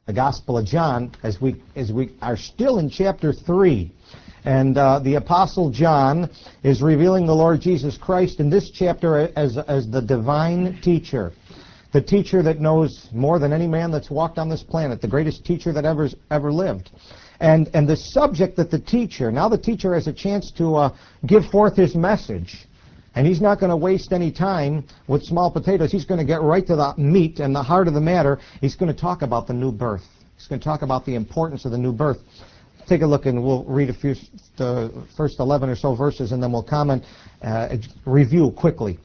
the Gospel of John, as we are still in chapter 3. And the Apostle John is revealing the Lord Jesus Christ in this chapter as the divine teacher. The teacher that knows more than any man that's walked on this planet, the greatest teacher that ever lived. And the subject that the teacher has a chance to give forth his message. And he's not going to waste any time with small potatoes. He's going to get right to the meat and the heart of the matter. He's going to talk about the new birth. He's going to talk about the importance of the new birth. Take a look, and we'll read the first 11 or so verses, and then we'll comment, review quickly.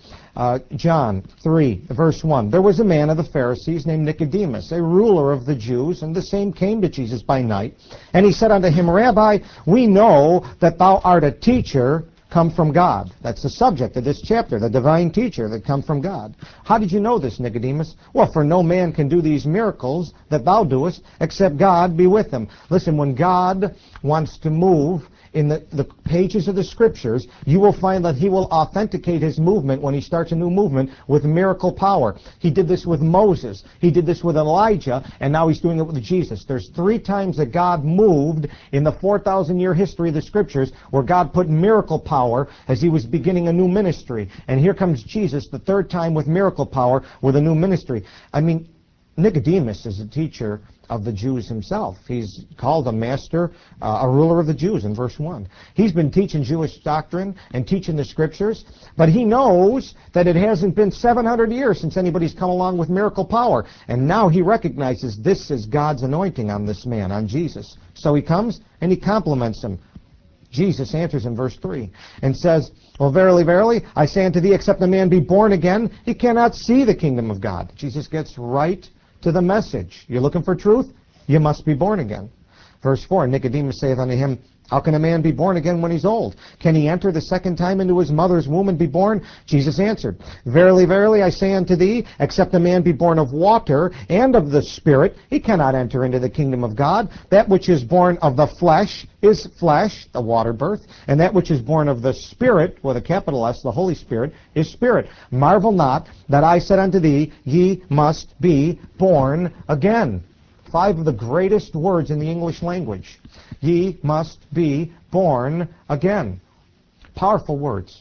John 3, verse 1. There was a man of the Pharisees named Nicodemus, a ruler of the Jews, and the same came to Jesus by night. And he said unto him, Rabbi, we know that thou art a teacher come from God. That's the subject of this chapter, the divine teacher that come from God. How did you know this, Nicodemus? Well, for no man can do these miracles that thou doest, except God be with him. Listen, when God wants to move in the pages of the Scriptures, you will find that he will authenticate his movement when he starts a new movement with miracle power. He did this with Moses. He did this with Elijah, and now he's doing it with Jesus. There's 3 times that God moved in the 4,000-year history of the Scriptures where God put miracle power as he was beginning a new ministry. And here comes Jesus the 3rd time with miracle power with a new ministry. I mean, Nicodemus is a teacher of the Jews himself. He's called a master, a ruler of the Jews in verse 1. He's been teaching Jewish doctrine and teaching the Scriptures, but he knows that it hasn't been 700 years since anybody's come along with miracle power. And now he recognizes this is God's anointing on this man, on Jesus. So he comes and he compliments him. Jesus answers in verse 3 and says, Well, verily, verily, I say unto thee, except a man be born again, he cannot see the kingdom of God. Jesus gets right to the message. You're looking for truth? You must be born again. Verse 4, Nicodemus saith unto him, How can a man be born again when he's old? Can he enter the second time into his mother's womb and be born? Jesus answered, Verily, verily, I say unto thee, except a man be born of water and of the Spirit, he cannot enter into the kingdom of God. That which is born of the flesh is flesh, the water birth, and that which is born of the Spirit, with a capital S, the Holy Spirit, is spirit. Marvel not that I said unto thee, Ye must be born again. 5 of the greatest words in the English language. Ye must be born again. Powerful words.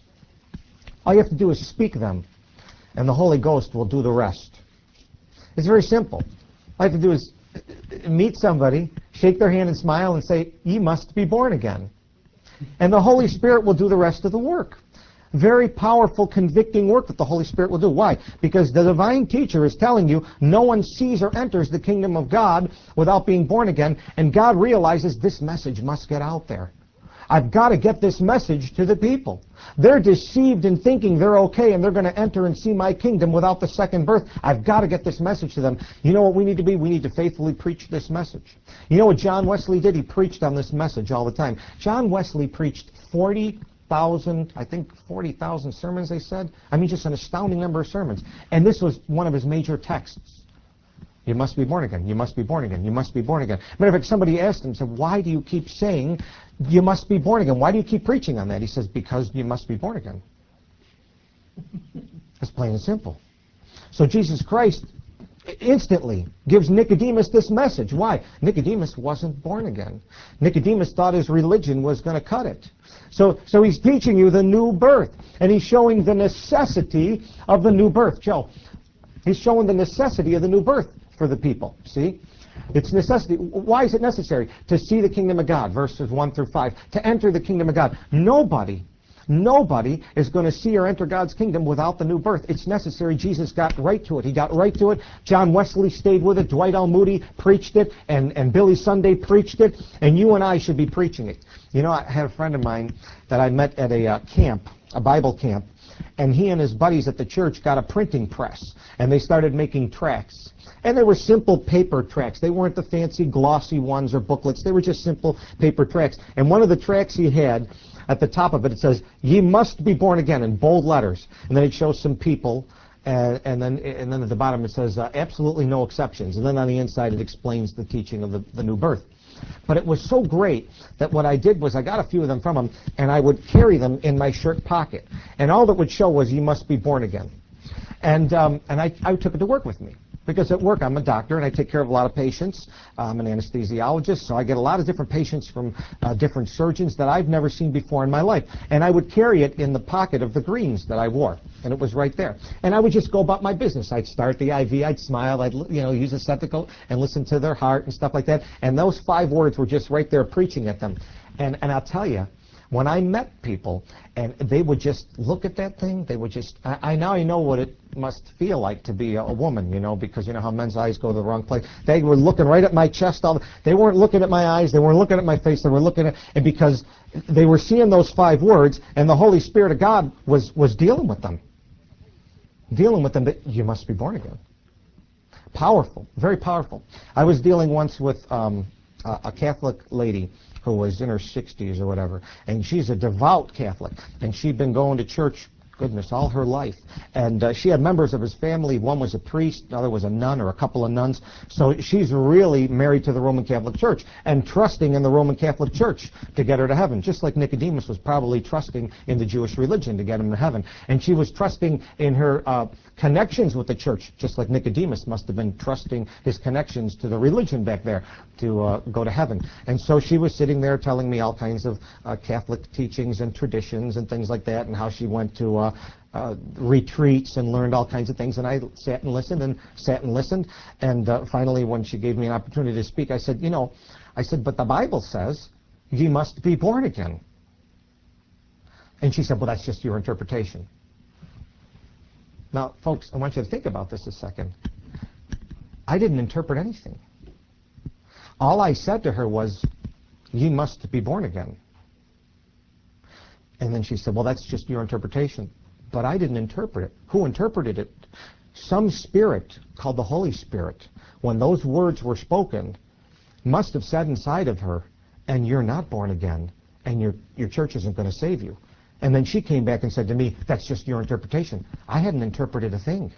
All you have to do is speak them, and the Holy Ghost will do the rest. It's very simple. All you have to do is meet somebody, shake their hand and smile and say, Ye must be born again. And the Holy Spirit will do the rest of the work. Very powerful, convicting work that the Holy Spirit will do. Why? Because the divine teacher is telling you no one sees or enters the kingdom of God without being born again, and God realizes this message must get out there. I've got to get this message to the people. They're deceived in thinking they're okay and they're going to enter and see my kingdom without the second birth. I've got to get this message to them. You know what we need to be? We need to faithfully preach this message. You know what John Wesley did? He preached on this message all the time. John Wesley preached 40,000 sermons, they said. I mean, just an astounding number of sermons. And this was one of his major texts. You must be born again. You must be born again. You must be born again. Matter of fact, somebody asked him, said, why do you keep saying you must be born again? Why do you keep preaching on that? He says, because you must be born again. It's plain and simple. So Jesus Christ instantly gives Nicodemus this message. Why? Nicodemus wasn't born again. Nicodemus thought his religion was going to cut it. So he's teaching you the new birth, and he's showing the necessity of the new birth. Joe, he's showing the necessity of the new birth for the people. See? It's necessity. Why is it necessary? To see the kingdom of God, verses 1 through 5. To enter the kingdom of God. Nobody is going to see or enter God's kingdom without the new birth. It's necessary. Jesus got right to it. He got right to it. John Wesley stayed with it. Dwight L. Moody preached it. And Billy Sunday preached it. And you and I should be preaching it. You know, I had a friend of mine that I met at a camp, a Bible camp. And he and his buddies at the church got a printing press. And they started making tracts. And they were simple paper tracts. They weren't the fancy glossy ones or booklets. They were just simple paper tracts. And one of the tracts he had, at the top of it, it says, Ye must be born again, in bold letters. And then it shows some people, and then at the bottom it says, absolutely no exceptions. And then on the inside it explains the teaching of the new birth. But it was so great that what I did was I got a few of them from him, and I would carry them in my shirt pocket. And all that would show was, Ye must be born again. And I took it to work with me. Because at work, I'm a doctor, and I take care of a lot of patients. I'm an anesthesiologist, so I get a lot of different patients from different surgeons that I've never seen before in my life. And I would carry it in the pocket of the greens that I wore, and it was right there. And I would just go about my business. I'd start the IV, I'd smile, I'd use a stethoscope and listen to their heart and stuff like that. And those 5 words were just right there preaching at them. And I'll tell you, when I met people and they would just look at that thing, they would just, I now know what it must feel like to be a woman, because you know how men's eyes go to the wrong place. They were looking right at my chest. They weren't looking at my eyes. They weren't looking at my face. They were looking at, and because they were seeing those 5 words, and the Holy Spirit of God was dealing with them. That you must be born again. Powerful, very powerful. I was dealing once with a Catholic lady who was in her 60s or whatever, and she's a devout Catholic, and she'd been going to church, goodness, all her life. And she had members of his family. One was a priest, another was a nun or a couple of nuns. So she's really married to the Roman Catholic Church and trusting in the Roman Catholic Church to get her to heaven, just like Nicodemus was probably trusting in the Jewish religion to get him to heaven. And she was trusting in her connections with the church, just like Nicodemus must have been trusting his connections to the religion back there to go to heaven. And so she was sitting there telling me all kinds of Catholic teachings and traditions and things like that, and how she went to retreats and learned all kinds of things. And I sat and listened and sat and listened. And finally, when she gave me an opportunity to speak, I said, but the Bible says ye must be born again. And she said, well, that's just your interpretation. Now, folks, I want you to think about this a second. I didn't interpret anything. All I said to her was, ye must be born again. And then she said, well, that's just your interpretation. But I didn't interpret it. Who interpreted it? Some spirit called the Holy Spirit, when those words were spoken, must have said inside of her, and you're not born again, and your church isn't going to save you. And then she came back and said to me, that's just your interpretation. I hadn't interpreted a thing.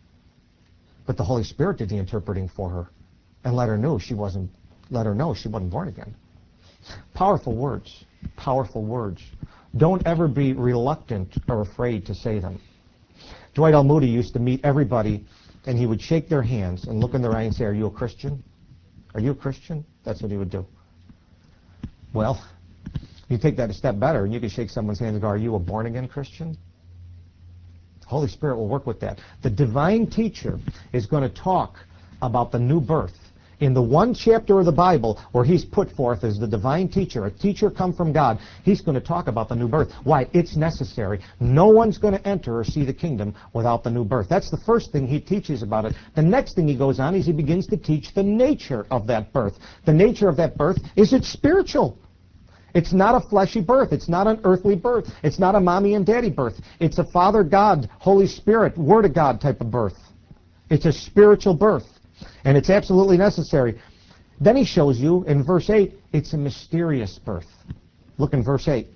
But the Holy Spirit did the interpreting for her and let her know she wasn't born again. Powerful words. Powerful words. Don't ever be reluctant or afraid to say them. Dwight L. Moody used to meet everybody, and he would shake their hands and look in their eye and say, are you a Christian? Are you a Christian? That's what he would do. Well, you take that a step better, and you can shake someone's hand and go, are you a born-again Christian? The Holy Spirit will work with that. The divine teacher is going to talk about the new birth. In the one chapter of the Bible where he's put forth as the divine teacher, a teacher come from God, he's going to talk about the new birth. Why? It's necessary. No one's going to enter or see the kingdom without the new birth. That's the first thing he teaches about it. The next thing he goes on is he begins to teach the nature of that birth. The nature of that birth is it's spiritual. It's not a fleshy birth. It's not an earthly birth. It's not a mommy and daddy birth. It's a Father God, Holy Spirit, Word of God type of birth. It's a spiritual birth. And it's absolutely necessary. Then he shows you in verse 8, it's a mysterious birth. Look in verse 8.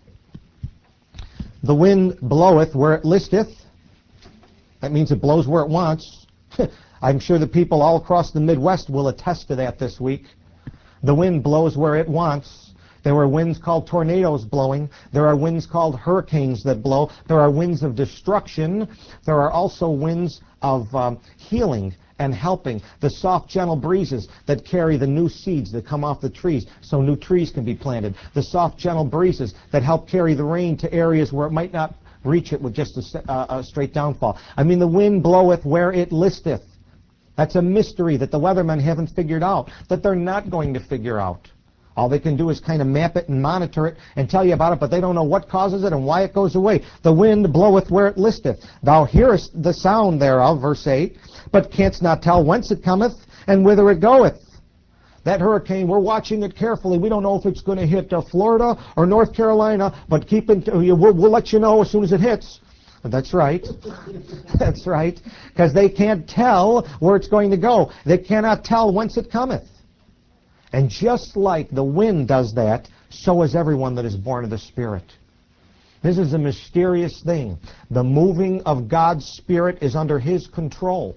The wind bloweth where it listeth. That means it blows where it wants. I'm sure the people all across the Midwest will attest to that this week. The wind blows where it wants. There are winds called tornadoes blowing. There are winds called hurricanes that blow. There are winds of destruction. There are also winds of healing and helping, the soft, gentle breezes that carry the new seeds that come off the trees so new trees can be planted. The soft, gentle breezes that help carry the rain to areas where it might not reach it with just a straight downfall. I mean, the wind bloweth where it listeth. That's a mystery that the weathermen haven't figured out, that they're not going to figure out. All they can do is kind of map it and monitor it and tell you about it, but they don't know what causes it and why it goes away. The wind bloweth where it listeth. Thou hearest the sound thereof, verse 8, but canst not tell whence it cometh and whither it goeth. That hurricane, we're watching it carefully. We don't know if it's going to hit Florida or North Carolina, but we'll let you know as soon as it hits. That's right. That's right. Because they can't tell where it's going to go. They cannot tell whence it cometh. And just like the wind does that, so is everyone that is born of the Spirit. This is a mysterious thing. The moving of God's Spirit is under His control.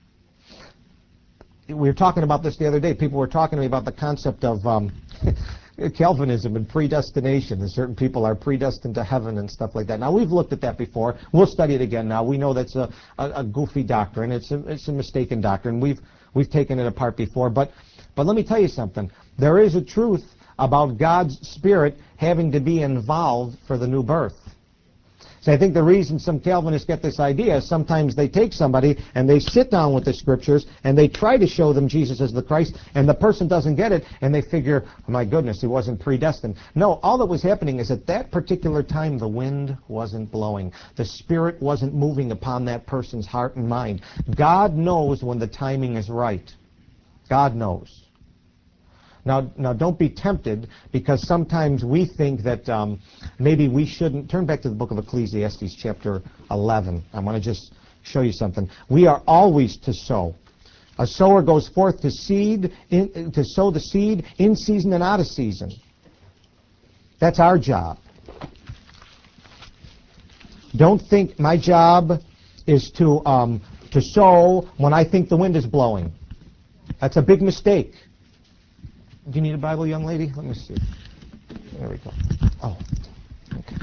We were talking about this the other day. People were talking to me about the concept of Calvinism and predestination, and certain people are predestined to heaven and stuff like that. Now, we've looked at that before. We'll study it again now. We know that's a goofy doctrine. It's a mistaken doctrine. We've taken it apart before. But let me tell you something. There is a truth about God's Spirit having to be involved for the new birth. So I think the reason some Calvinists get this idea is sometimes they take somebody and they sit down with the Scriptures and they try to show them Jesus as the Christ, and the person doesn't get it, and they figure, oh my goodness, he wasn't predestined. No, all that was happening is at that particular time the wind wasn't blowing. The Spirit wasn't moving upon that person's heart and mind. God knows when the timing is right. God knows. Now, don't be tempted, because sometimes we think that maybe we shouldn't. Turn back to the book of Ecclesiastes, chapter 11. I want to just show you something. We are always to sow. A sower goes forth to to sow the seed in season and out of season. That's our job. Don't think my job is to sow when I think the wind is blowing. That's a big mistake. Do you need a Bible, young lady? Let me see. There we go. Oh, okay.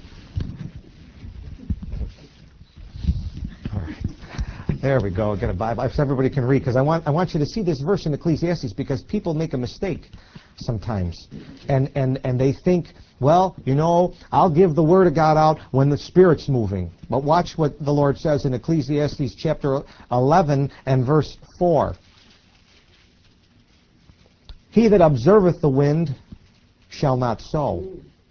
All right. There we go. Get a Bible so everybody can read, because I want you to see this verse in Ecclesiastes, because people make a mistake sometimes, and they think, well, I'll give the Word of God out when the Spirit's moving. But watch what the Lord says in Ecclesiastes chapter 11 and verse 4. He that observeth the wind shall not sow.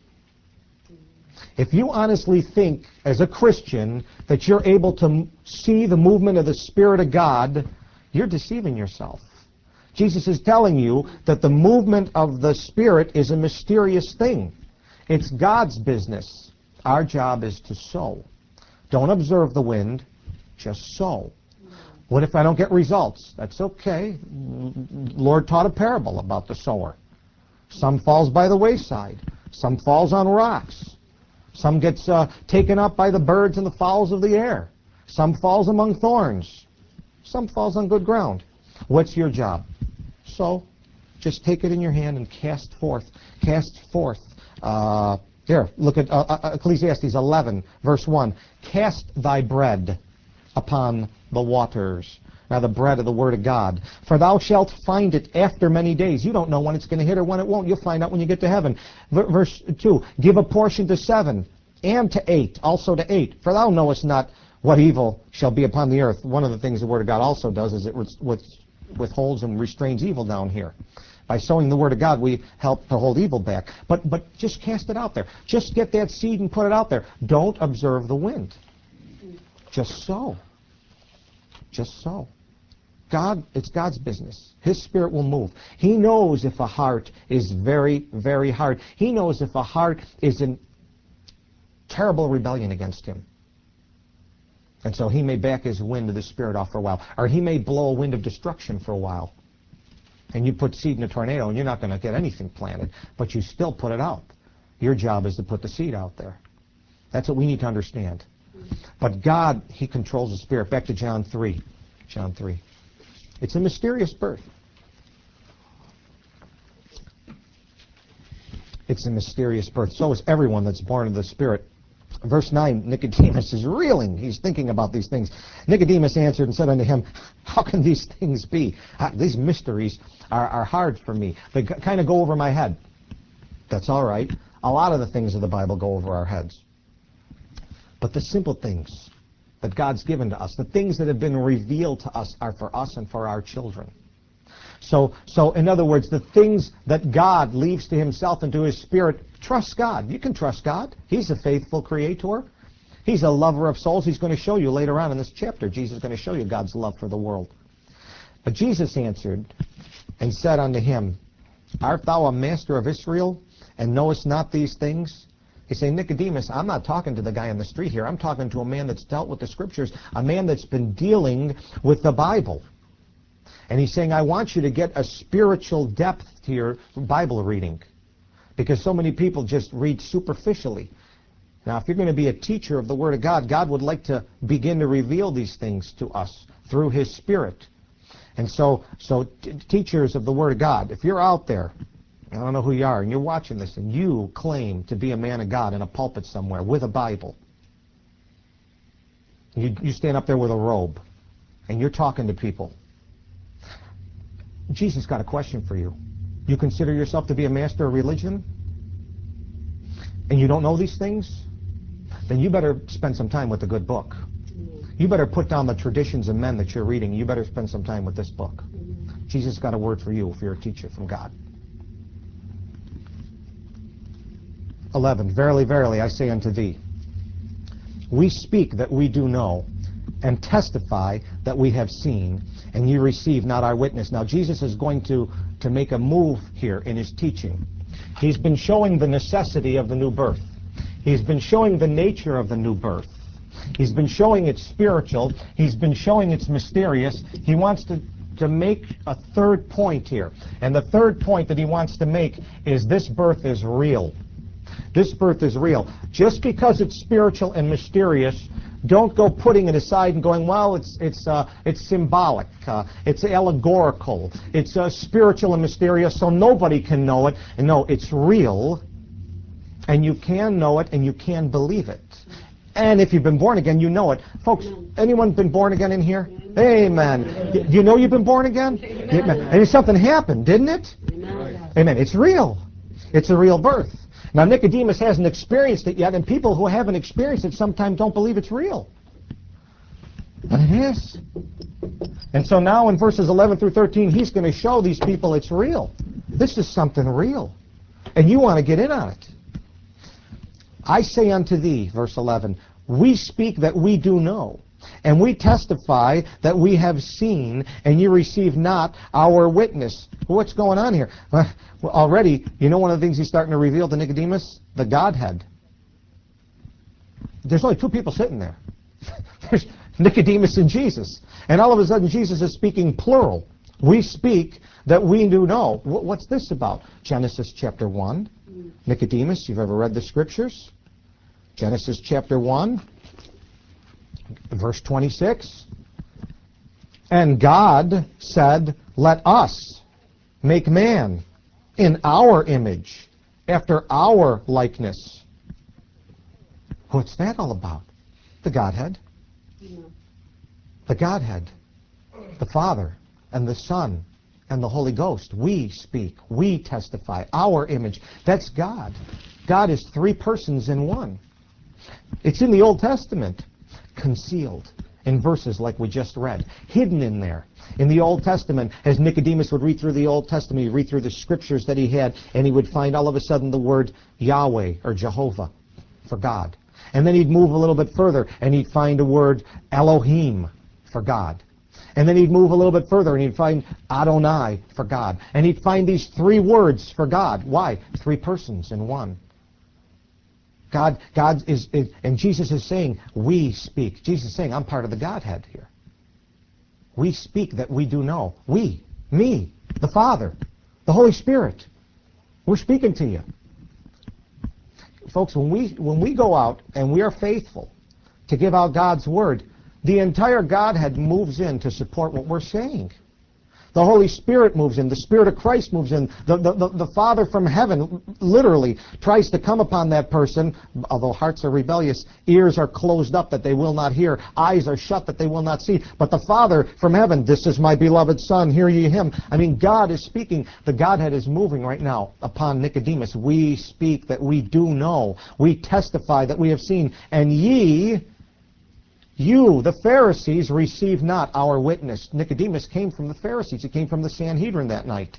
If you honestly think, as a Christian, that you're able to see the movement of the Spirit of God, you're deceiving yourself. Jesus is telling you that the movement of the Spirit is a mysterious thing. It's God's business. Our job is to sow. Don't observe the wind, just sow. What if I don't get results? That's okay. Lord taught a parable about the sower. Some falls by the wayside. Some falls on rocks. Some gets taken up by the birds and the fowls of the air. Some falls among thorns. Some falls on good ground. What's your job? So, just take it in your hand and cast forth. Cast forth. Here, look at Ecclesiastes 11, verse 1. Cast thy bread upon the waters. Now, the bread of the Word of God. For thou shalt find it after many days. You don't know when it's going to hit or when it won't. You'll find out when you get to heaven. Verse 2. Give a portion to 7, and to 8, also to 8. For thou knowest not what evil shall be upon the earth. One of the things the Word of God also does is it withholds and restrains evil down here. By sowing the Word of God, we help to hold evil back. But just cast it out there. Just get that seed and put it out there. Don't observe the wind. Just sow. Just sow. It's God's business. His Spirit will move. He knows if a heart is very, very hard. He knows if a heart is in terrible rebellion against Him. And so He may back His wind of the Spirit off for a while. Or He may blow a wind of destruction for a while. And you put seed in a tornado and you're not going to get anything planted. But you still put it out. Your job is to put the seed out there. That's what we need to understand. But God, He controls the Spirit. Back to John 3. John 3. It's a mysterious birth. It's a mysterious birth. So is everyone that's born of the Spirit. Verse 9, Nicodemus is reeling. He's thinking about these things. Nicodemus answered and said unto him, how can these things be? These mysteries are hard for me. They kind of go over my head. That's all right. A lot of the things of the Bible go over our heads. But the simple things that God's given to us, the things that have been revealed to us, are for us and for our children. So in other words, the things that God leaves to Himself and to His Spirit, trust God. You can trust God. He's a faithful Creator. He's a lover of souls. He's going to show you later on in this chapter. Jesus is going to show you God's love for the world. But Jesus answered and said unto him, art thou a master of Israel, and knowest not these things? You say, Nicodemus, I'm not talking to the guy on the street here. I'm talking to a man that's dealt with the Scriptures, a man that's been dealing with the Bible. And he's saying, I want you to get a spiritual depth to your Bible reading, because so many people just read superficially. Now, if you're going to be a teacher of the Word of God, God would like to begin to reveal these things to us through His Spirit. And so teachers of the Word of God, if you're out there I don't know who you are, and you're watching this, and you claim to be a man of God in a pulpit somewhere with a Bible. You stand up there with a robe, and you're talking to people. Jesus got a question for you. You consider yourself to be a master of religion, and you don't know these things? Then you better spend some time with a good book. You better put down the traditions of men that you're reading. You better spend some time with this book. Jesus got a word for you if you're a teacher from God. 11, verily, verily, I say unto thee, we speak that we do know, and testify that we have seen, and ye receive not our witness. Now, Jesus is going to make a move here in his teaching. He's been showing the necessity of the new birth. He's been showing the nature of the new birth. He's been showing it's spiritual. He's been showing it's mysterious. He wants to make a third point here. And the third point that he wants to make is this birth is real. This birth is real. Just because it's spiritual and mysterious, don't go putting it aside and going, well, it's symbolic, it's allegorical, it's spiritual and mysterious, so nobody can know it. And no, it's real, and you can know it, and you can believe it. And if you've been born again, you know it. Folks, anyone been born again in here? Amen. Do you know you've been born again? Amen. And something happened, didn't it? Amen. It's real. It's a real birth. Now, Nicodemus hasn't experienced it yet, and people who haven't experienced it sometimes don't believe it's real. But it is. And so now in verses 11 through 13, he's going to show these people it's real. This is something real. And you want to get in on it. I say unto thee, verse 11, we speak that we do know, and we testify that we have seen, and ye receive not our witness. What's going on here? Well, already, you know one of the things he's starting to reveal to Nicodemus? The Godhead. There's only two people sitting there. There's Nicodemus and Jesus. And all of a sudden, Jesus is speaking plural. We speak that we do know. What's this about? Genesis chapter 1. Nicodemus, you've ever read the scriptures? Genesis chapter 1, verse 26. And God said, let us make man in our image, after our likeness. What's that all about? The Godhead. The Godhead. The Father and the Son and the Holy Ghost. We speak. We testify. Our image. That's God. God is three persons in one. It's in the Old Testament. Concealed in verses like we just read. Hidden in there. In the Old Testament, as Nicodemus would read through the Old Testament, he'd read through the scriptures that he had, and he would find all of a sudden the word Yahweh or Jehovah for God. And then he'd move a little bit further, and he'd find a word Elohim for God. And then he'd move a little bit further, and he'd find Adonai for God. And he'd find these three words for God. Why? Three persons in one. God is, and Jesus is saying, we speak. Jesus is saying, I'm part of the Godhead here. We speak that we do know. We, me, the Father, the Holy Spirit. We're speaking to you. Folks, when we go out and we are faithful to give out God's Word, the entire Godhead moves in to support what we're saying. The Holy Spirit moves in. The Spirit of Christ moves in. The Father from heaven literally tries to come upon that person, although hearts are rebellious, ears are closed up that they will not hear, eyes are shut that they will not see. But the Father from heaven, this is my beloved Son, hear ye him. I mean, God is speaking. The Godhead is moving right now upon Nicodemus. We speak that we do know. We testify that we have seen. And ye... you, the Pharisees, receive not our witness. Nicodemus came from the Pharisees. He came from the Sanhedrin that night.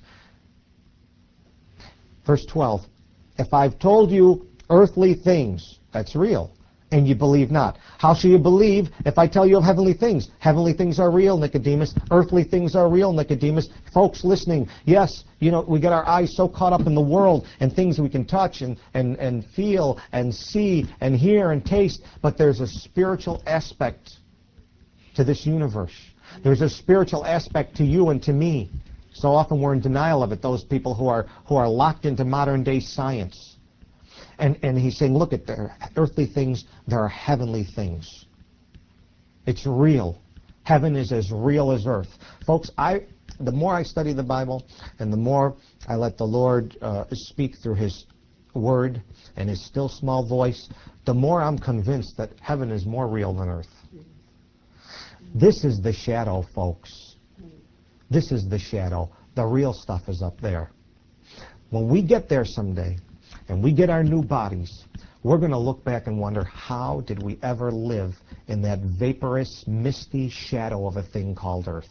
Verse 12. If I've told you earthly things, that's real, and you believe not. How shall you believe if I tell you of heavenly things? Heavenly things are real, Nicodemus. Earthly things are real, Nicodemus. Folks listening, yes, you know, we get our eyes so caught up in the world and things we can touch and feel and see and hear and taste, but there's a spiritual aspect to this universe. There's a spiritual aspect to you and to me. So often we're in denial of it, those people who are locked into modern day science. And he's saying, look, at their earthly things, there are heavenly things. It's real. Heaven is as real as earth. Folks, I the more I study the Bible and the more I let the Lord speak through His Word and His still small voice, the more I'm convinced that heaven is more real than earth. This is the shadow, folks. This is the shadow. The real stuff is up there. When we get there someday and we get our new bodies, we're going to look back and wonder, how did we ever live in that vaporous, misty shadow of a thing called earth?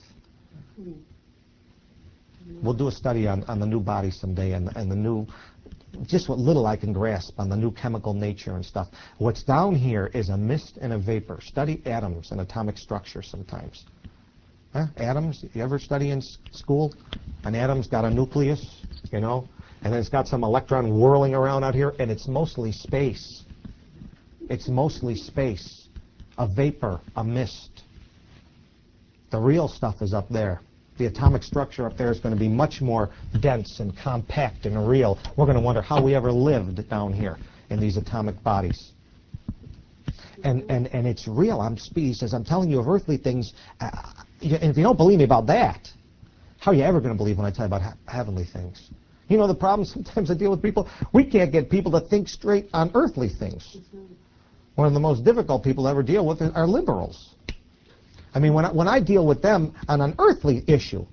We'll do a study on the new body someday and the new, just what little I can grasp on the new chemical nature and stuff. What's down here is a mist and a vapor. Study atoms and atomic structure sometimes. Huh? Atoms, you ever study in school? An atom's got a nucleus, you know, and then it's got some electron whirling around out here, and it's mostly space. It's mostly space. A vapor, a mist. The real stuff is up there. The atomic structure up there is going to be much more dense and compact and real. We're going to wonder how we ever lived down here in these atomic bodies. And it's real. He says, I'm telling you of earthly things. And if you don't believe me about that, how are you ever going to believe when I tell you about heavenly things? You know the problem sometimes I deal with people? We can't get people to think straight on earthly things. One of the most difficult people to ever deal with are liberals. I mean, when I deal with them on an earthly issue,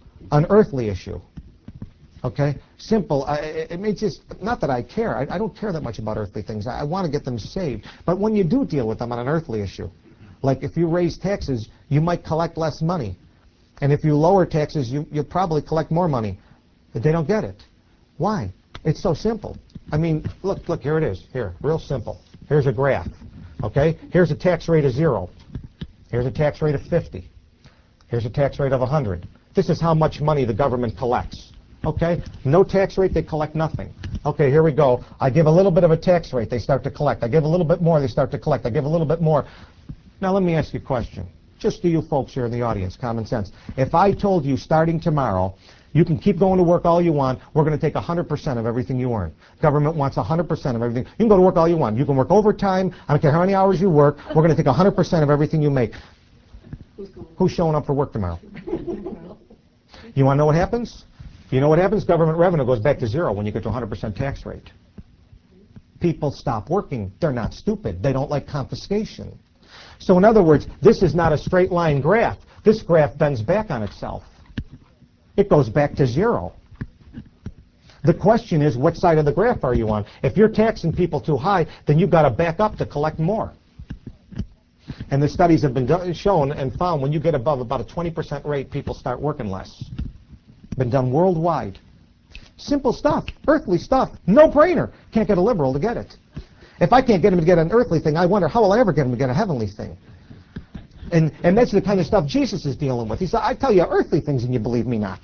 okay, simple, it may just, not that I care, I don't care that much about earthly things, I want to get them saved, but when you do deal with them on an earthly issue, like if you raise taxes, you might collect less money, and if you lower taxes, you'll probably collect more money, but they don't get it. Why? It's so simple. I mean, look, here it is, here, real simple. Here's a graph, okay, here's a tax rate of 0. Here's a tax rate of 50. Here's a tax rate of 100. This is how much money the government collects. Okay? No tax rate, they collect nothing. Okay, here we go. I give a little bit of a tax rate, they start to collect. I give a little bit more, they start to collect. I give a little bit more. Now let me ask you a question. Just to you folks here in the audience, common sense. If I told you starting tomorrow, you can keep going to work all you want, we're going to take 100% of everything you earn. Government wants 100% of everything. You can go to work all you want. You can work overtime. I don't care how many hours you work. We're going to take 100% of everything you make. Who's showing up for work tomorrow? You want to know what happens? You know what happens? Government revenue goes back to 0 when you get to 100% tax rate. People stop working. They're not stupid. They don't like confiscation. So in other words, this is not a straight line graph. This graph bends back on itself. It goes back to 0. The question is, what side of the graph are you on? If you're taxing people too high, then you've got to back up to collect more. And the studies have been shown and found when you get above about a 20% rate, people start working less. Been done worldwide. Simple stuff, earthly stuff, no-brainer. Can't get a liberal to get it. If I can't get him to get an earthly thing, I wonder how will I ever get him to get a heavenly thing. And that's the kind of stuff Jesus is dealing with. He said, I tell you earthly things and you believe me not.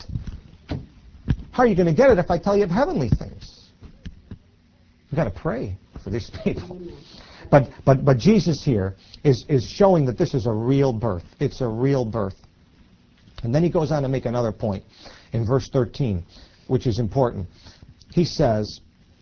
How are you going to get it if I tell you heavenly things? You've got to pray for these people. But Jesus here is showing that this is a real birth. It's a real birth. And then he goes on to make another point in verse 13, which is important. He says,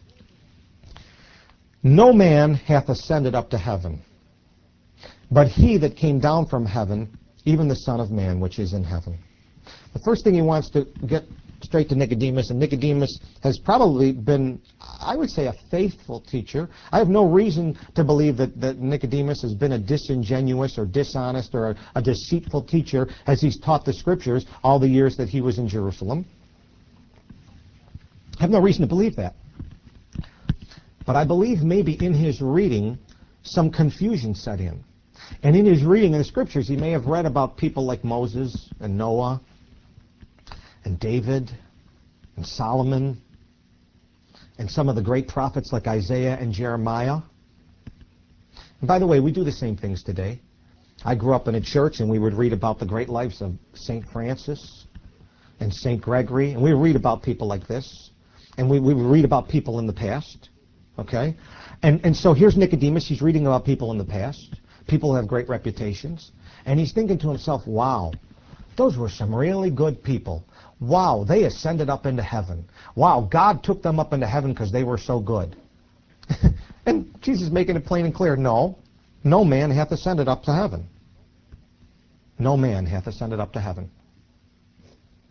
no man hath ascended up to heaven, but he that came down from heaven, even the Son of Man, which is in heaven. The first thing he wants to get straight to Nicodemus, and Nicodemus has probably been, I would say, a faithful teacher. I have no reason to believe that Nicodemus has been a disingenuous or dishonest or a deceitful teacher as he's taught the Scriptures all the years that he was in Jerusalem. I have no reason to believe that. But I believe maybe in his reading, some confusion set in. And in his reading in the Scriptures, he may have read about people like Moses and Noah and David and Solomon and some of the great prophets like Isaiah and Jeremiah. And by the way, we do the same things today. I grew up in a church and we would read about the great lives of St. Francis and St. Gregory, and we read about people like this. And we would read about people in the past. Okay? And so here's Nicodemus. He's reading about people in the past. People who have great reputations. And he's thinking to himself, wow, those were some really good people. Wow, they ascended up into heaven. Wow, God took them up into heaven because they were so good. And Jesus is making it plain and clear, no man hath ascended up to heaven. No man hath ascended up to heaven.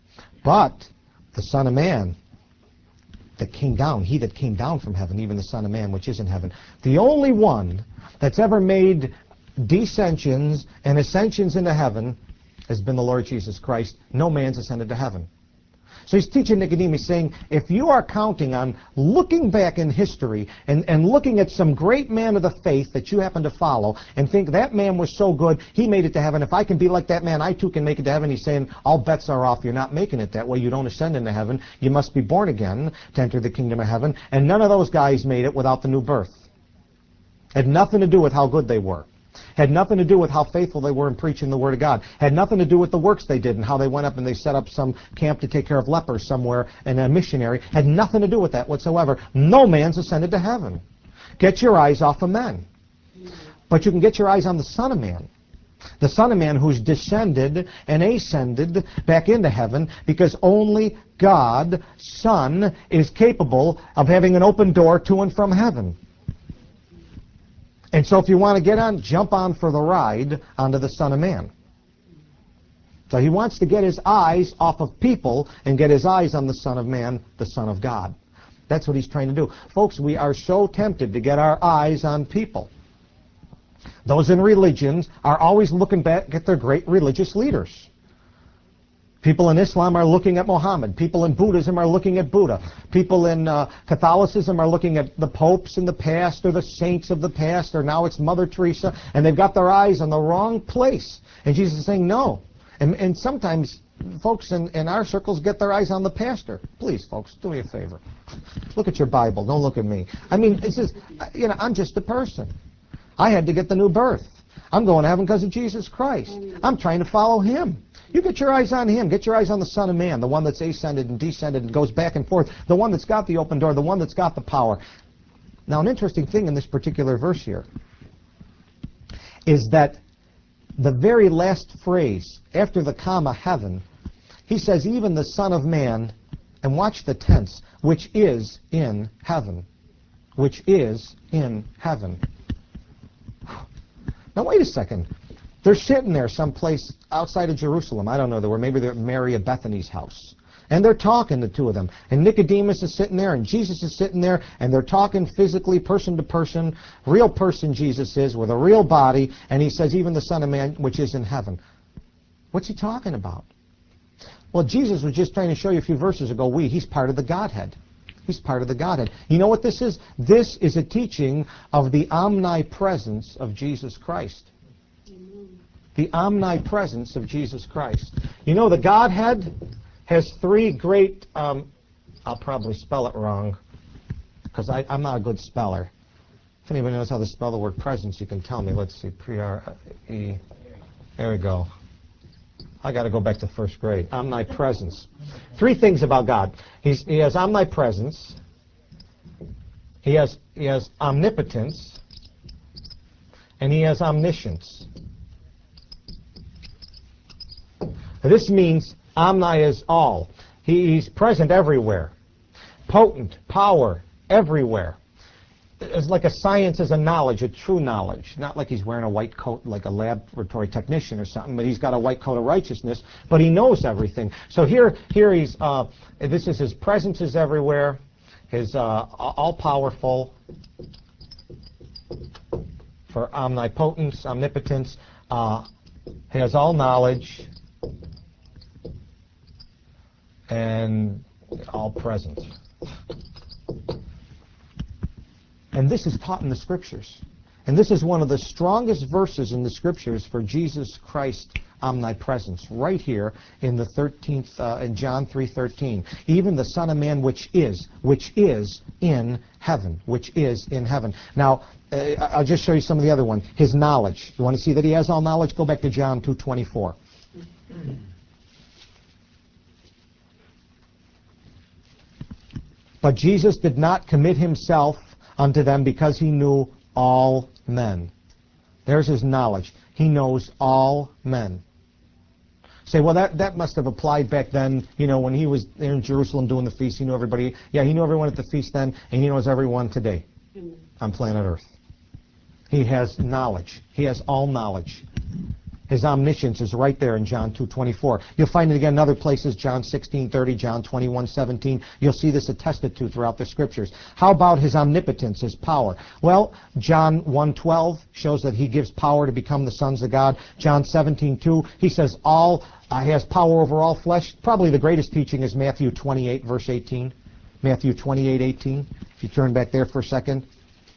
But the Son of Man that came down, he that came down from heaven, even the Son of Man which is in heaven, the only one that's ever made descensions and ascensions into heaven has been the Lord Jesus Christ. No man's ascended to heaven. So he's teaching Nicodemus, saying, if you are counting on looking back in history and looking at some great man of the faith that you happen to follow and think that man was so good, he made it to heaven. If I can be like that man, I too can make it to heaven. He's saying, all bets are off. You're not making it that way. You don't ascend into heaven. You must be born again to enter the kingdom of heaven. And none of those guys made it without the new birth. Had nothing to do with how good they were. Had nothing to do with how faithful they were in preaching the Word of God. Had nothing to do with the works they did and how they went up and they set up some camp to take care of lepers somewhere and a missionary. Had nothing to do with that whatsoever. No man's ascended to heaven. Get your eyes off of men. But you can get your eyes on the Son of Man. The Son of Man who's descended and ascended back into heaven, because only God, Son, is capable of having an open door to and from heaven. And so if you want to get on, jump on for the ride onto the Son of Man. So he wants to get his eyes off of people and get his eyes on the Son of Man, the Son of God. That's what he's trying to do. Folks, we are so tempted to get our eyes on people. Those in religions are always looking back at their great religious leaders. People in Islam are looking at Muhammad. People in Buddhism are looking at Buddha. People in Catholicism are looking at the popes in the past or the saints of the past, or now it's Mother Teresa, and they've got their eyes on the wrong place. And Jesus is saying no. And sometimes folks in our circles get their eyes on the pastor. Please, folks, do me a favor. Look at your Bible. Don't look at me. I mean, this is, I'm just a person. I had to get the new birth. I'm going to heaven because of Jesus Christ. I'm trying to follow him. You get your eyes on him. Get your eyes on the Son of Man, the one that's ascended and descended and goes back and forth, the one that's got the open door, the one that's got the power. Now, an interesting thing in this particular verse here is that the very last phrase, after the comma, heaven, he says, even the Son of Man, and watch the tense, which is in heaven. Which is in heaven. Now, wait a second. They're sitting there someplace outside of Jerusalem. I don't know. Maybe they're at Mary of Bethany's house. And they're talking, the two of them. And Nicodemus is sitting there, and Jesus is sitting there, and they're talking physically, person to person. Real person Jesus is, with a real body. And he says, even the Son of Man, which is in heaven. What's he talking about? Well, Jesus was just trying to show you a few verses ago, he's part of the Godhead. He's part of the Godhead. You know what this is? This is a teaching of the omnipresence of Jesus Christ. The omnipresence of Jesus Christ. You know, the Godhead has three great, I'll probably spell it wrong, because I'm not a good speller. If anybody knows how to spell the word presence, you can tell me. Let's see, P-R-E. There we go. I got to go back to first grade. Omnipresence. Three things about God. He has omnipresence. He has omnipotence. And he has omniscience. This means omni is all. He's present everywhere. Potent, power, everywhere. It's like a science is a knowledge, a true knowledge. Not like he's wearing a white coat like a laboratory technician or something, but he's got a white coat of righteousness, but he knows everything. So here he's, this is his presence is everywhere, his all-powerful, for omnipotence, omnipotence, he has all knowledge, and all present. And this is taught in the Scriptures. And this is one of the strongest verses in the Scriptures for Jesus Christ omnipresence, right here in the 13th, in John 3:13. Even the Son of Man which is in heaven, which is in heaven. Now, I'll just show you some of the other ones. His knowledge. You want to see that he has all knowledge? Go back to John 2:24. But Jesus did not commit himself unto them because he knew all men. There's his knowledge. He knows all men. Say, well, that must have applied back then, when he was there in Jerusalem doing the feast. He knew everybody. Yeah, he knew everyone at the feast then, and he knows everyone today on planet Earth. He has knowledge. He has all knowledge. His omniscience is right there in John 2:24. You'll find it again in other places, John 16:30, John 21:17. You'll see this attested to throughout the Scriptures. How about his omnipotence, his power? Well, John 1:12 shows that he gives power to become the sons of God. John 17:2, he says he has power over all flesh. Probably the greatest teaching is Matthew 28, verse 18. Matthew 28:18. If you turn back there for a second.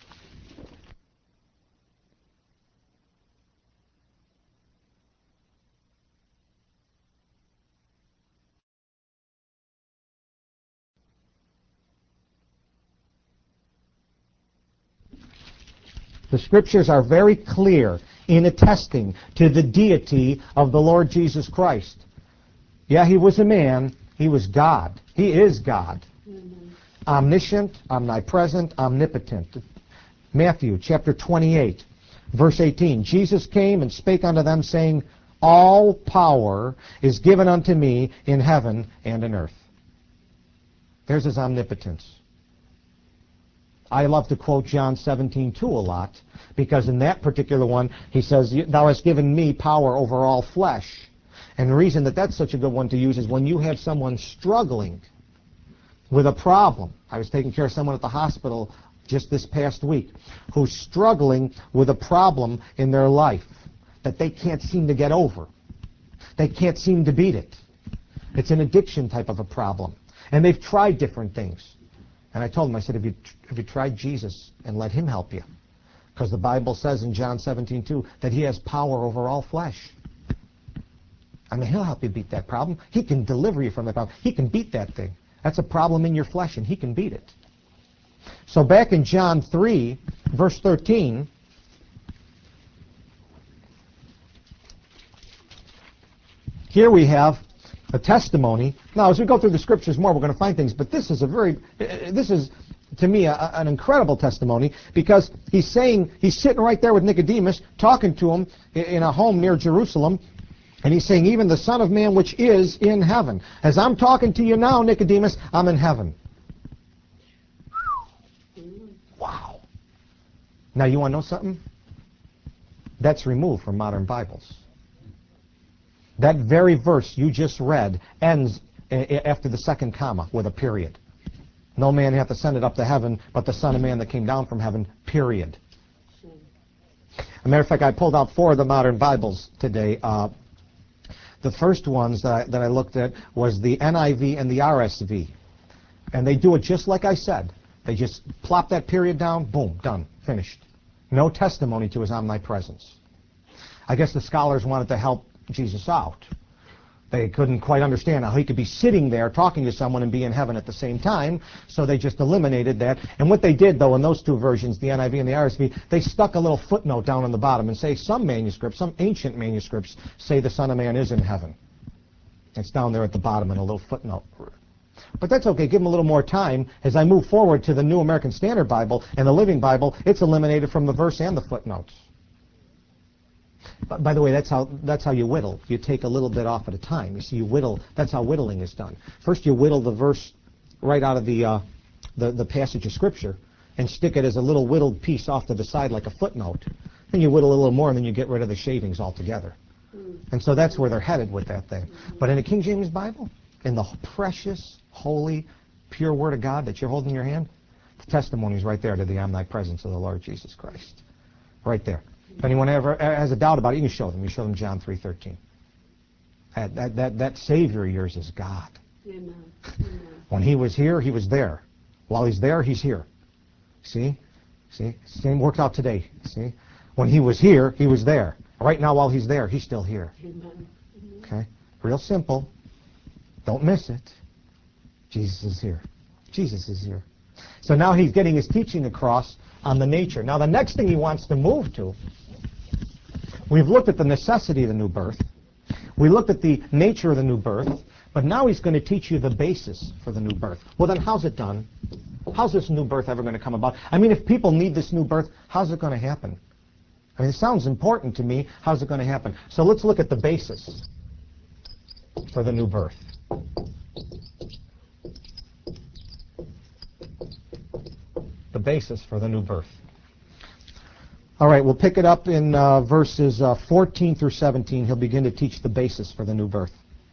The Scriptures are very clear in attesting to the deity of the Lord Jesus Christ. Yeah, he was a man. He was God. He is God. Omniscient, omnipresent, omnipotent. Matthew chapter 28, verse 18. Jesus came and spake unto them, saying, all power is given unto me in heaven and in earth. There's his omnipotence. I love to quote John 17:2 a lot, because in that particular one, he says, thou hast given me power over all flesh. And the reason that that's such a good one to use is when you have someone struggling with a problem. I was taking care of someone at the hospital just this past week who's struggling with a problem in their life that they can't seem to get over. They can't seem to beat it. It's an addiction type of a problem. And they've tried different things. And I told him, I said, have you tried Jesus and let him help you? Because the Bible says in John 17:2 that he has power over all flesh. I mean, he'll help you beat that problem. He can deliver you from that problem. He can beat that thing. That's a problem in your flesh, and he can beat it. So back in John 3, verse 13, here we have a testimony. Now, as we go through the Scriptures more, we're going to find things, but this is to me, an incredible testimony, because he's sitting right there with Nicodemus, talking to him in a home near Jerusalem, and he's saying, even the Son of Man which is in heaven. As I'm talking to you now, Nicodemus, I'm in heaven. Wow. Now, you want to know something? That's removed from modern Bibles. That very verse you just read ends after the second comma with a period. No man hath ascended up to heaven, but the Son of Man that came down from heaven, period. As a matter of fact, I pulled out 4 of the modern Bibles today. The first ones that I looked at was the NIV and the RSV. And they do it just like I said. They just plop that period down, boom, done, finished. No testimony to his omnipresence. I guess the scholars wanted to help Jesus out. They couldn't quite understand how he could be sitting there talking to someone and be in heaven at the same time, so they just eliminated that. And what they did, though, in those 2 versions, the NIV and the RSV, they stuck a little footnote down on the bottom and say some manuscripts, some ancient manuscripts, say the Son of Man is in heaven. It's down there at the bottom in a little footnote. But that's okay. Give them a little more time. As I move forward to the New American Standard Bible and the Living Bible, it's eliminated from the verse and the footnotes. By the way, that's how you whittle. You take a little bit off at a time. You see, you whittle. That's how whittling is done. First, you whittle the verse right out of the passage of Scripture and stick it as a little whittled piece off to the side like a footnote. Then you whittle a little more, and then you get rid of the shavings altogether. And so that's where they're headed with that thing. But in the King James Bible, in the precious, holy, pure Word of God that you're holding in your hand, the testimony is right there to the omnipresence of the Lord Jesus Christ. Right there. If anyone ever has a doubt about it, you can show them. You show them John 3:13. That Savior of yours is God. Amen. When he was here, he was there. While he's there, he's here. See? Same worked out today. See? When he was here, he was there. Right now, while he's there, he's still here. Amen. Okay? Real simple. Don't miss it. Jesus is here. Jesus is here. So now he's getting his teaching across on the nature. Now, the next thing he wants to move to, we've looked at the necessity of the new birth. We looked at the nature of the new birth. But now he's going to teach you the basis for the new birth. Well, then how's it done? How's this new birth ever going to come about? I mean, if people need this new birth, how's it going to happen? I mean, it sounds important to me. How's it going to happen? So let's look at the basis for the new birth. The basis for the new birth. All right, we'll pick it up in verses 14 through 17. He'll begin to teach the basis for the new birth.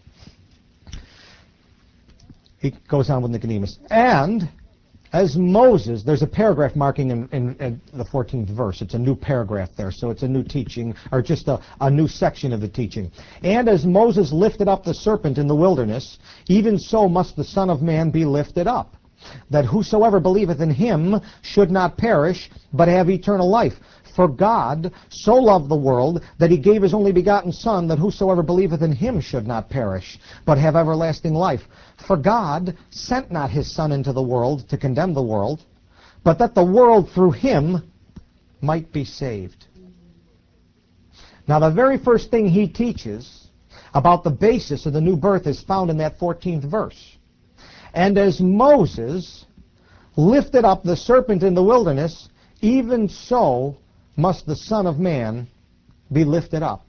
He goes on with Nicodemus. And as Moses, there's a paragraph marking in the 14th verse. It's a new paragraph there, so it's a new teaching, or just a new section of the teaching. And as Moses lifted up the serpent in the wilderness, even so must the Son of Man be lifted up, that whosoever believeth in him should not perish, but have eternal life. For God so loved the world that he gave his only begotten Son, that whosoever believeth in him should not perish, but have everlasting life. For God sent not his Son into the world to condemn the world, but that the world through him might be saved. Now the very first thing he teaches about the basis of the new birth is found in that 14th verse. And as Moses lifted up the serpent in the wilderness, even so must the Son of Man be lifted up.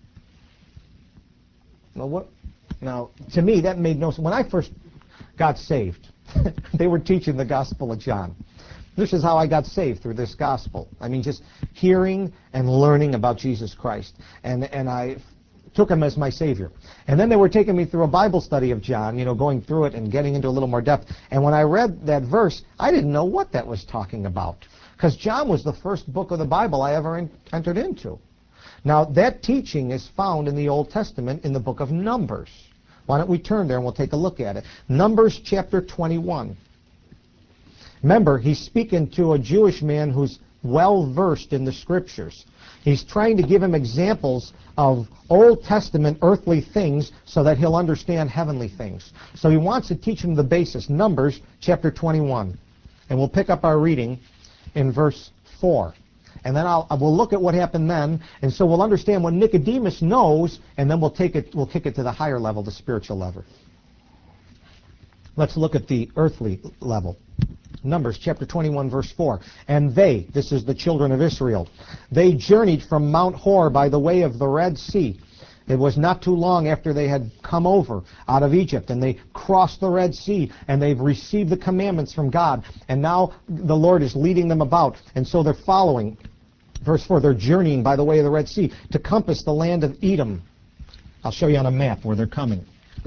Now, to me, that made no sense. When I first got saved, they were teaching the Gospel of John. This is how I got saved, through this gospel. I mean, just hearing and learning about Jesus Christ. And I took him as my Savior. And then they were taking me through a Bible study of John, going through it and getting into a little more depth. And when I read that verse, I didn't know what that was talking about, because John was the first book of the Bible I ever entered into. Now, that teaching is found in the Old Testament in the book of Numbers. Why don't we turn there and we'll take a look at it. Numbers chapter 21. Remember, he's speaking to a Jewish man who's well-versed in the Scriptures. He's trying to give him examples of Old Testament earthly things so that he'll understand heavenly things. So he wants to teach him the basis. Numbers chapter 21. And we'll pick up our reading in verse 4. And then we'll look at what happened then, and so we'll understand what Nicodemus knows, and then we'll kick it to the higher level, the spiritual level. Let's look at the earthly level. Numbers chapter 21, verse 4. And they, this is the children of Israel, they journeyed from Mount Hor by the way of the Red Sea. It was not too long after they had come over out of Egypt, and they crossed the Red Sea, and they've received the commandments from God, and now the Lord is leading them about, and so they're following. Verse 4, they're journeying by the way of the Red Sea to compass the land of Edom. I'll show you on a map where they're coming.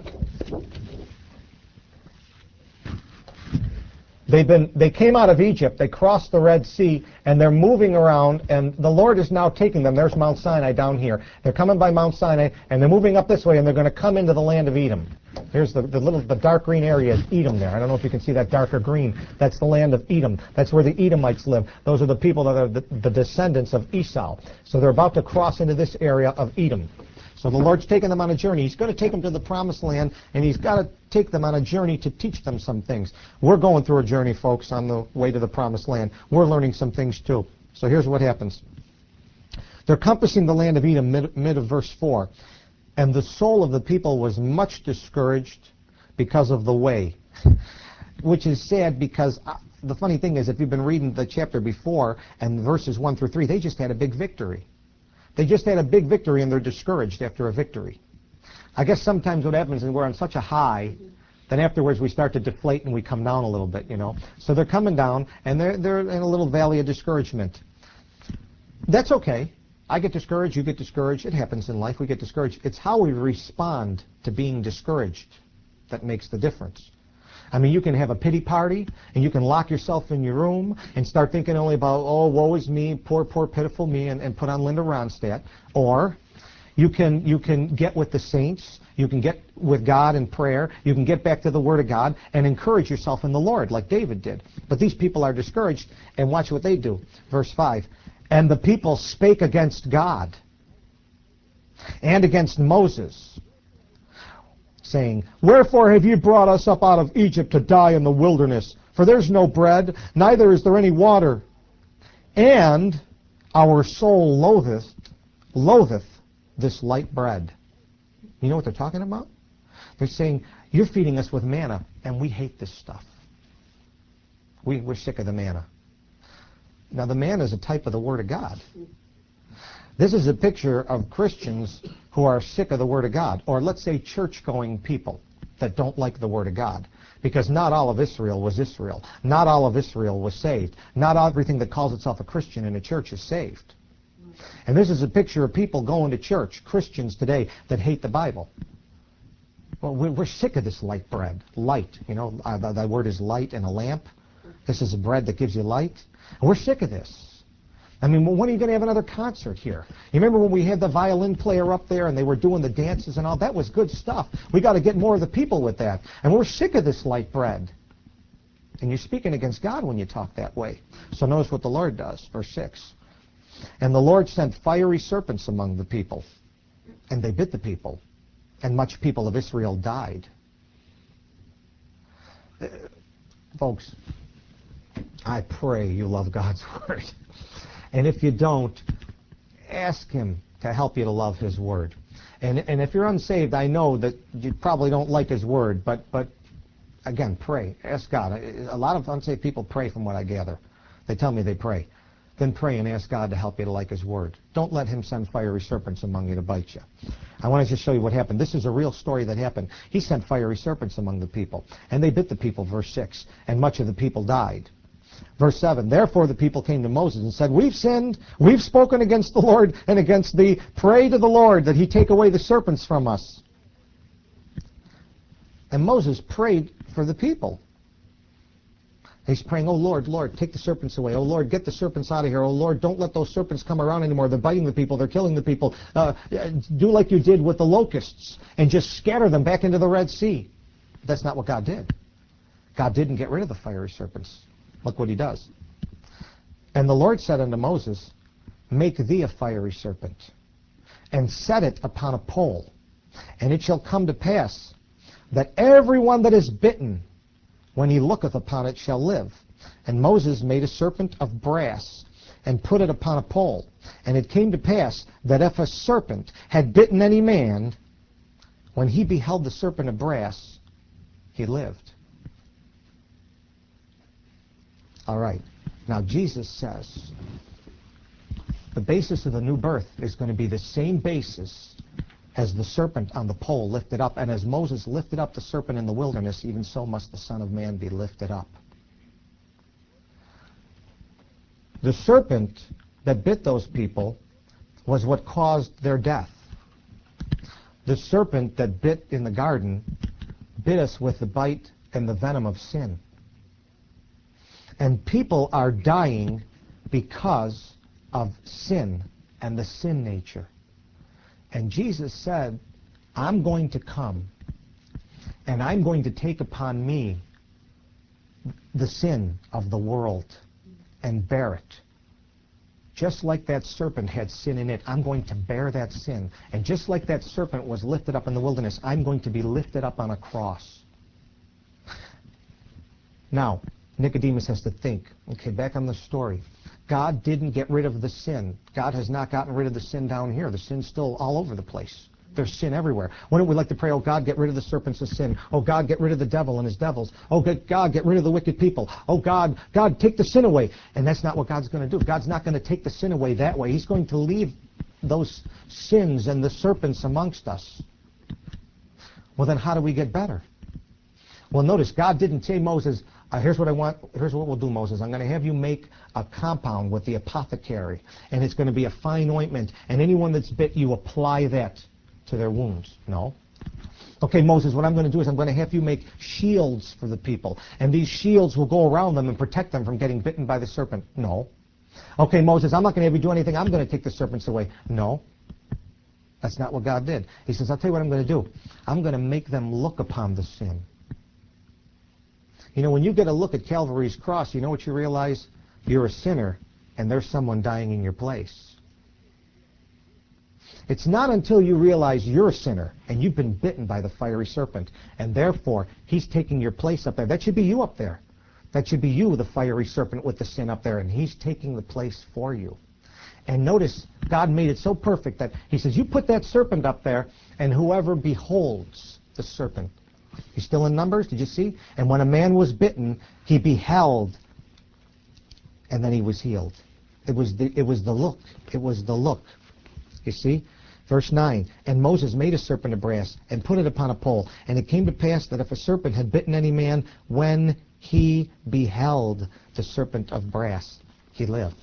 They came out of Egypt, they crossed the Red Sea, and they're moving around, and the Lord is now taking them. There's Mount Sinai down here. They're coming by Mount Sinai, and they're moving up this way, and they're going to come into the land of Edom. Here's the dark green area is Edom there. I don't know if you can see that darker green. That's the land of Edom. That's where the Edomites live. Those are the people that are the descendants of Esau. So they're about to cross into this area of Edom. So the Lord's taking them on a journey. He's going to take them to the Promised Land, and He's got to take them on a journey to teach them some things. We're going through a journey, folks, on the way to the Promised Land. We're learning some things too. So here's what happens. They're compassing the land of Edom, mid of verse 4. And the soul of the people was much discouraged because of the way, which is sad because the funny thing is, if you've been reading the chapter before and verses 1 through 3, they just had a big victory. They just had a big victory, and they're discouraged after a victory. I guess sometimes what happens is we're on such a high, then afterwards we start to deflate and we come down a little bit, So they're coming down, and they're in a little valley of discouragement. That's okay. I get discouraged, you get discouraged. It happens in life. We get discouraged. It's how we respond to being discouraged that makes the difference. I mean, you can have a pity party, and you can lock yourself in your room and start thinking only about, oh, woe is me, poor, pitiful me, and put on Linda Ronstadt. Or you can get with the saints. You can get with God in prayer. You can get back to the Word of God and encourage yourself in the Lord like David did. But these people are discouraged, and watch what they do. Verse 5, and the people spake against God and against Moses, saying, wherefore have you brought us up out of Egypt to die in the wilderness? For there's no bread, neither is there any water. And our soul loatheth this light bread. You know what they're talking about? They're saying, you're feeding us with manna, and we hate this stuff. We're sick of the manna. Now, the manna is a type of the Word of God. This is a picture of Christians who are sick of the Word of God, or let's say church-going people that don't like the Word of God. Because not all of Israel was Israel. Not all of Israel was saved. Not everything that calls itself a Christian in a church is saved. And this is a picture of people going to church, Christians today, that hate the Bible. Well, we're sick of this light bread. Light, you know, that word is light and a lamp. This is a bread that gives you light. And we're sick of this. I mean, when are you going to have another concert here? You remember when we had the violin player up there and they were doing the dances and all? That was good stuff. We got to get more of the people with that. And we're sick of this light bread. And you're speaking against God when you talk that way. So notice what the Lord does, verse 6. And the Lord sent fiery serpents among the people, and they bit the people, and much people of Israel died. Folks, I pray you love God's Word. And if you don't, ask Him to help you to love His Word. And if you're unsaved, I know that you probably don't like His Word, but again, pray. Ask God. A lot of unsaved people pray from what I gather. They tell me they pray. Then pray and ask God to help you to like His Word. Don't let Him send fiery serpents among you to bite you. I want to just show you what happened. This is a real story that happened. He sent fiery serpents among the people, and they bit the people, verse 6, and much of the people died. Verse 7, therefore the people came to Moses and said, we've sinned, we've spoken against the Lord and against thee. Pray to the Lord that He take away the serpents from us. And Moses prayed for the people. He's praying, oh Lord, Lord, take the serpents away. Oh Lord, get the serpents out of here. Oh Lord, don't let those serpents come around anymore. They're biting the people. They're killing the people. Do like you did with the locusts and just scatter them back into the Red Sea. But that's not what God did. God didn't get rid of the fiery serpents. Look what He does. And the Lord said unto Moses, make thee a fiery serpent, and set it upon a pole. And it shall come to pass that every one that is bitten, when he looketh upon it, shall live. And Moses made a serpent of brass, and put it upon a pole. And it came to pass that if a serpent had bitten any man, when he beheld the serpent of brass, he lived. All right. Now Jesus says the basis of the new birth is going to be the same basis as the serpent on the pole lifted up. And as Moses lifted up the serpent in the wilderness, even so must the Son of Man be lifted up. The serpent that bit those people was what caused their death. The serpent that bit in the garden bit us with the bite and the venom of sin. And people are dying because of sin and the sin nature. And Jesus said, I'm going to come and I'm going to take upon me the sin of the world and bear it. Just like that serpent had sin in it, I'm going to bear that sin. And just like that serpent was lifted up in the wilderness, I'm going to be lifted up on a cross. Now, Nicodemus has to think, okay, back on the story. God didn't get rid of the sin. God has not gotten rid of the sin down here. The sin's still all over the place. There's sin everywhere. Why don't we like to pray, oh God, get rid of the serpents of sin. Oh God, get rid of the devil and his devils. Oh God, get rid of the wicked people. Oh God, take the sin away. And that's not what God's going to do. God's not going to take the sin away that way. He's going to leave those sins and the serpents amongst us. Well, then how do we get better? Well, notice, God didn't say, Moses, here's what I want. Here's what we'll do, Moses. I'm going to have you make a compound with the apothecary, and it's going to be a fine ointment, and anyone that's bit, you apply that to their wounds. No. Okay, Moses, what I'm going to do is I'm going to have you make shields for the people, and these shields will go around them and protect them from getting bitten by the serpent. No. Okay, Moses, I'm not going to have you do anything. I'm going to take the serpents away. No. That's not what God did. He says, I'll tell you what I'm going to do. I'm going to make them look upon the sin. You know, when you get a look at Calvary's cross, you know what you realize? You're a sinner, and there's someone dying in your place. It's not until you realize you're a sinner, and you've been bitten by the fiery serpent, and therefore, He's taking your place up there. That should be you up there. That should be you, the fiery serpent with the sin up there, and He's taking the place for you. And notice, God made it so perfect that He says, you put that serpent up there, and whoever beholds the serpent. He's still in Numbers, did you see? And when a man was bitten, he beheld, and then he was healed. It was the look. It was the look. You see? Verse 9, and Moses made a serpent of brass and put it upon a pole. And it came to pass that if a serpent had bitten any man, when he beheld the serpent of brass, he lived.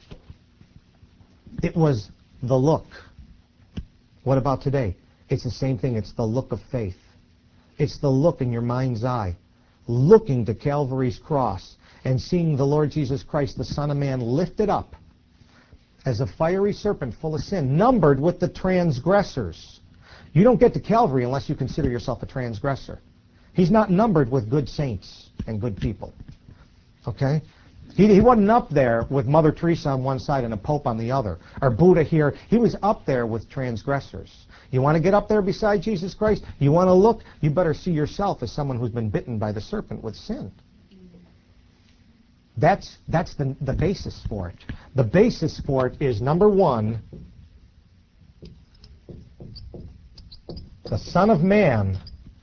It was the look. What about today? It's the same thing. It's the look of faith. It's the look in your mind's eye, looking to Calvary's cross and seeing the Lord Jesus Christ, the Son of Man, lifted up as a fiery serpent full of sin, numbered with the transgressors. You don't get to Calvary unless you consider yourself a transgressor. He's not numbered with good saints and good people. Okay? He wasn't up there with Mother Teresa on one side and a Pope on the other, or Buddha here. He was up there with transgressors. You want to get up there beside Jesus Christ? You want to look? You better see yourself as someone who's been bitten by the serpent with sin. That's the basis for it. The basis for it is, number one, the Son of Man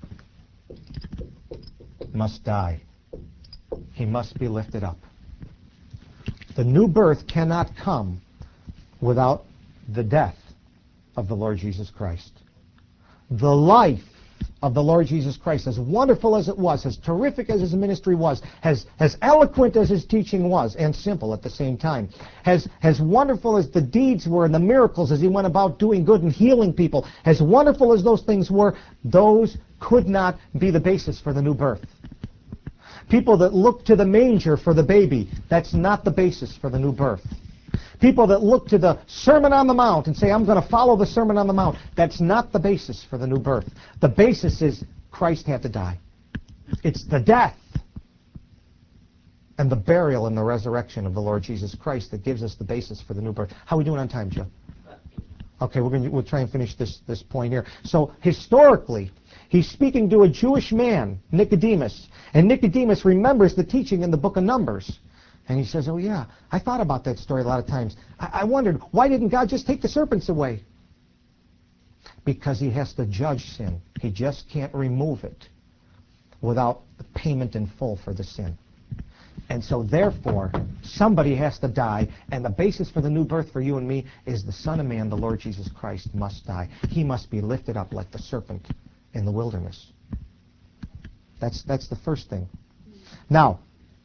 must die. He must be lifted up. The new birth cannot come without the death of the Lord Jesus Christ. The life of the Lord Jesus Christ, as wonderful as it was, as terrific as his ministry was, as eloquent as his teaching was, and simple at the same time, as wonderful as the deeds were and the miracles as he went about doing good and healing people, as wonderful as those things were, those could not be the basis for the new birth. People that look to the manger for the baby, that's not the basis for the new birth. People that look to the Sermon on the Mount and say, I'm going to follow the Sermon on the Mount, that's not the basis for the new birth. The basis is Christ had to die. It's the death and the burial and the resurrection of the Lord Jesus Christ that gives us the basis for the new birth. How are we doing on time, Joe? Okay, we'll try and finish this point here. So historically, he's speaking to a Jewish man, Nicodemus, and Nicodemus remembers the teaching in the book of Numbers. And he says, oh yeah, I thought about that story a lot of times. I wondered, why didn't God just take the serpents away? Because he has to judge sin. He just can't remove it without the payment in full for the sin. And so therefore, somebody has to die, and the basis for the new birth for you and me is the Son of Man, the Lord Jesus Christ, must die. He must be lifted up like the serpent in the wilderness. That's the first thing. Now,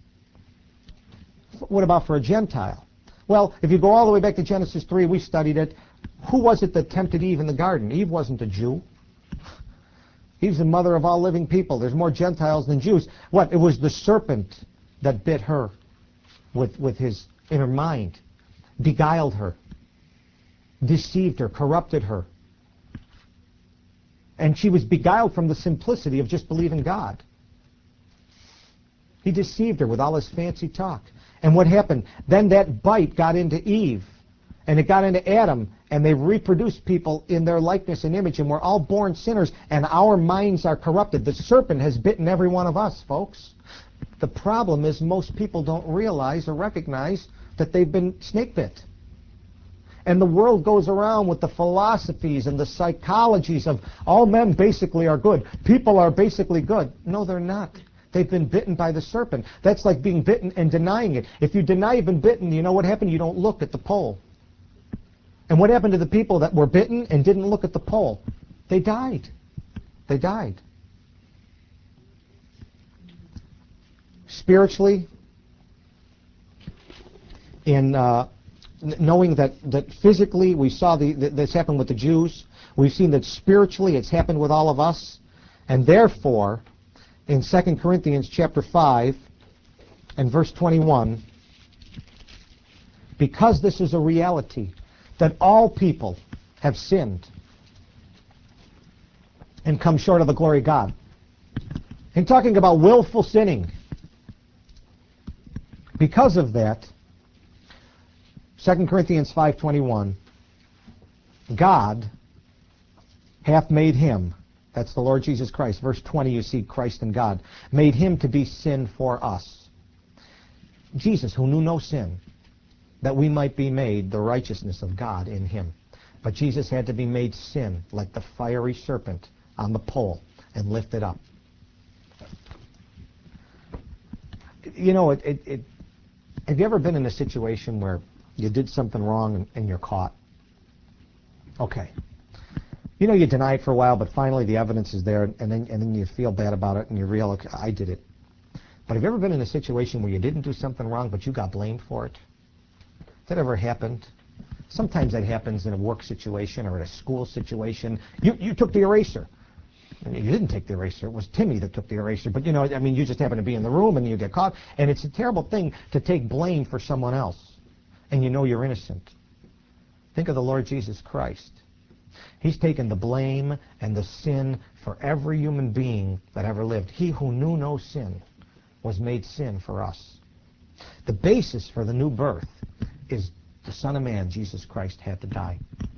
what about for a Gentile? Well, if you go all the way back to Genesis 3, we studied it. Who was it that tempted Eve in the garden? Eve wasn't a Jew. Eve's the mother of all living people. There's more Gentiles than Jews. What? It was the serpent that bit her with his inner mind, beguiled her, deceived her, corrupted her. And she was beguiled from the simplicity of just believing God. He deceived her with all his fancy talk. And what happened? Then that bite got into Eve, and it got into Adam, and they reproduced people in their likeness and image, and we're all born sinners, and our minds are corrupted. The serpent has bitten every one of us, folks. The problem is most people don't realize or recognize that they've been snake bit. And the world goes around with the philosophies and the psychologies of all men basically are good. People are basically good. No, they're not. They've been bitten by the serpent. That's like being bitten and denying it. If you deny you've been bitten, you know what happened? You don't look at the pole. And what happened to the people that were bitten and didn't look at the pole? They died. They died. Spiritually, in knowing that physically we saw this happen with the Jews, we've seen that spiritually it's happened with all of us, and therefore, in 2 Corinthians chapter 5 and verse 21, because this is a reality that all people have sinned and come short of the glory of God. In talking about willful sinning, because of that, 2 Corinthians 5:21, God hath made him, that's the Lord Jesus Christ. Verse 20, you see Christ and God, made him to be sin for us. Jesus, who knew no sin, that we might be made the righteousness of God in him. But Jesus had to be made sin like the fiery serpent on the pole and lifted up. You know, have you ever been in a situation where you did something wrong and you're caught? Okay. You know, you deny it for a while, but finally the evidence is there, and then you feel bad about it, and you realize, okay, I did it. But have you ever been in a situation where you didn't do something wrong, but you got blamed for it? Has that ever happened? Sometimes that happens in a work situation or in a school situation. You took the eraser. You didn't take the eraser. It was Timmy that took the eraser. But, you just happen to be in the room and you get caught. And it's a terrible thing to take blame for someone else. And you know you're innocent. Think of the Lord Jesus Christ. He's taken the blame and the sin for every human being that ever lived. He who knew no sin was made sin for us. The basis for the new birth is the Son of Man, Jesus Christ, had to die.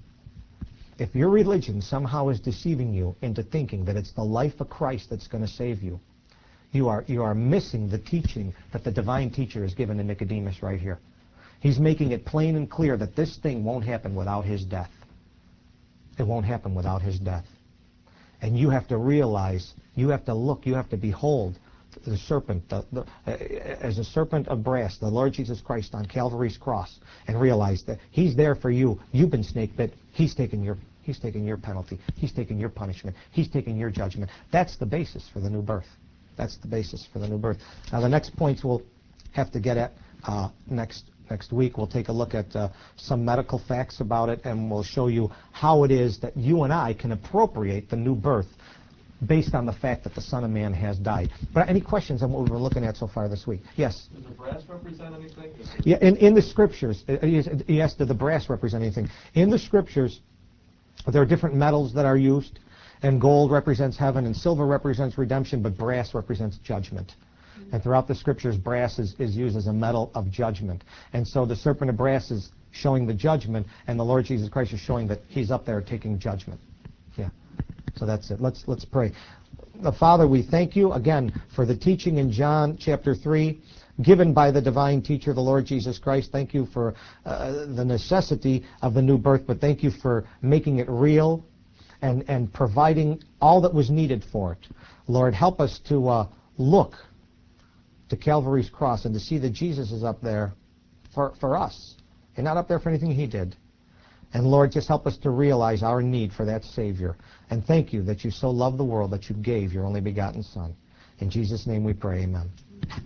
If your religion somehow is deceiving you into thinking that it's the life of Christ that's going to save you, you are missing the teaching that the divine teacher has given to Nicodemus right here. He's making it plain and clear that this thing won't happen without his death. It won't happen without his death. And you have to realize, you have to look, you have to behold the serpent, as a serpent of brass, the Lord Jesus Christ on Calvary's cross, and realize that he's there for you. You've been snake bit. He's taken your penalty. He's taken your punishment. He's taken your judgment. That's the basis for the new birth. That's the basis for the new birth. Now, the next points we'll have to get at next week. We'll take a look at some medical facts about it, and we'll show you how it is that you and I can appropriate the new birth based on the fact that the Son of Man has died. But any questions on what we've been looking at so far this week? Yes? Does the brass represent anything? Yeah, in the Scriptures, yes, did the brass represent anything? In the Scriptures, there are different metals that are used, and gold represents heaven, and silver represents redemption, but brass represents judgment. And throughout the Scriptures, brass is used as a metal of judgment. And so the serpent of brass is showing the judgment, and the Lord Jesus Christ is showing that he's up there taking judgment. Yeah. So that's it. Let's pray. Father, we thank you again for the teaching in John chapter 3 given by the divine teacher, the Lord Jesus Christ. Thank you for the necessity of the new birth, but thank you for making it real and providing all that was needed for it. Lord, help us to look to Calvary's cross and to see that Jesus is up there for us and not up there for anything he did. And Lord, just help us to realize our need for that Savior. And thank you that you so loved the world that you gave your only begotten Son. In Jesus' name we pray, amen.